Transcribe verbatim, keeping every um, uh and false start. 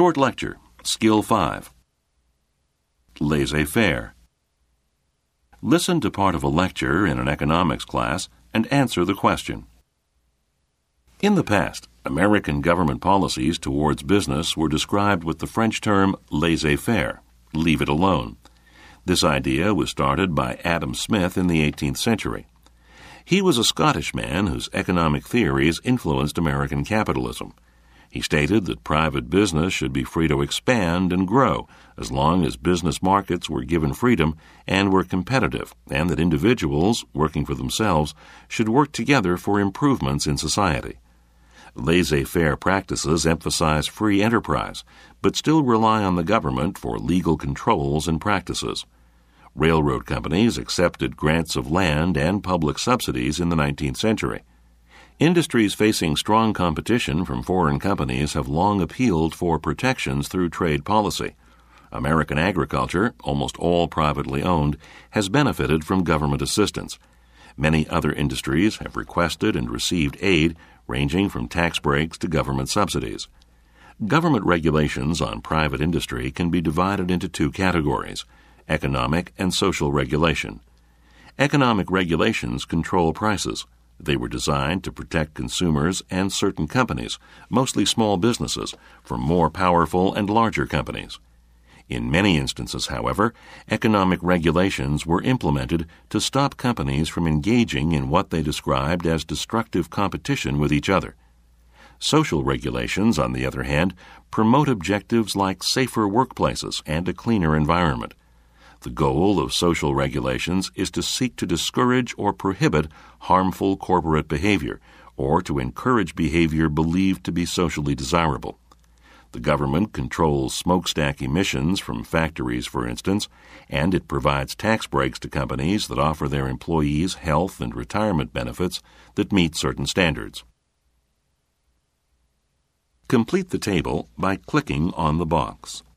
Short lecture, Skill five. Laissez-faire. Listen to part of a lecture in an economics class and answer the question. In the past, American government policies towards business were described with the French term laissez-faire, leave it alone. This idea was started by Adam Smith in the eighteenth century. He was a Scottish man whose economic theories influenced American capitalism. He stated that private business should be free to expand and grow as long as business markets were given freedom and were competitive, and that individuals, working for themselves, should work together for improvements in society. Laissez-faire practices emphasize free enterprise, but still rely on the government for legal controls and practices. Railroad companies accepted grants of land and public subsidies in the nineteenth century. Industries facing strong competition from foreign companies have long appealed for protections through trade policy. American agriculture, almost all privately owned, has benefited from government assistance. Many other industries have requested and received aid, ranging from tax breaks to government subsidies. Government regulations on private industry can be divided into two categories: economic and social regulation. Economic regulations control prices. They were designed to protect consumers and certain companies, mostly small businesses, from more powerful and larger companies. In many instances, however, economic regulations were implemented to stop companies from engaging in what they described as destructive competition with each other. Social regulations, on the other hand, promote objectives like safer workplaces and a cleaner environment. The goal of social regulations is to seek to discourage or prohibit harmful corporate behavior, or to encourage behavior believed to be socially desirable. The government controls smokestack emissions from factories, for instance, and it provides tax breaks to companies that offer their employees health and retirement benefits that meet certain standards. Complete the table by clicking on the box.